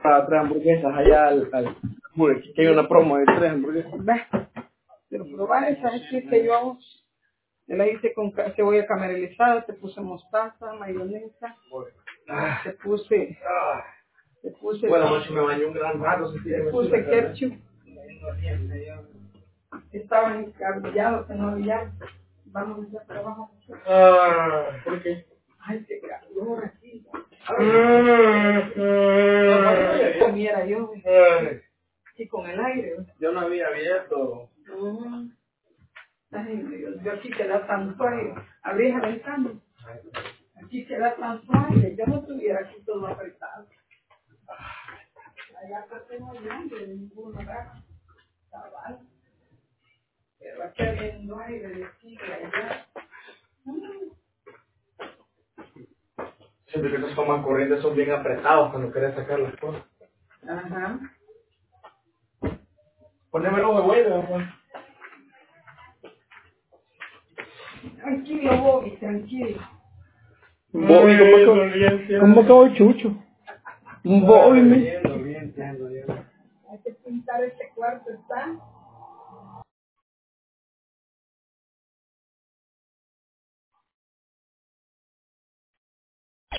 para 3 hamburguesas allá al que hay una promo de 3 hamburguesas. Ve, pero probar ¿sabes qué? Que yo la hice con cebolla caramelizada, te puse mostaza, mayonesa, te puse Bueno, anoche me bañé un gran rato. te puse ketchup, estaba encarbillado, que no había, vamos ya para abajo. ¿Por qué? Ay, qué calor aquí. Comiera yo, y con el aire. Yo no había abierto. Ay, Dios, yo aquí queda tanto aire. Abrí la ventana. Aquí queda tanto aire. Yo no estuviera aquí todo apretado. Allá acá tengo aire de ningún lugar. Cabal. Pero aquí habiendo aire de aquí, de allá. Siempre que esos tomas corrientes son bien apretados cuando quieres sacar las cosas. Ajá. Ponémelo de vuelta, pues. Tranquilo, Bobby, tranquilo. Bobby, ¿cómo acabó Chucho? Un Bobby, Hay que pintar este cuarto, ¿está?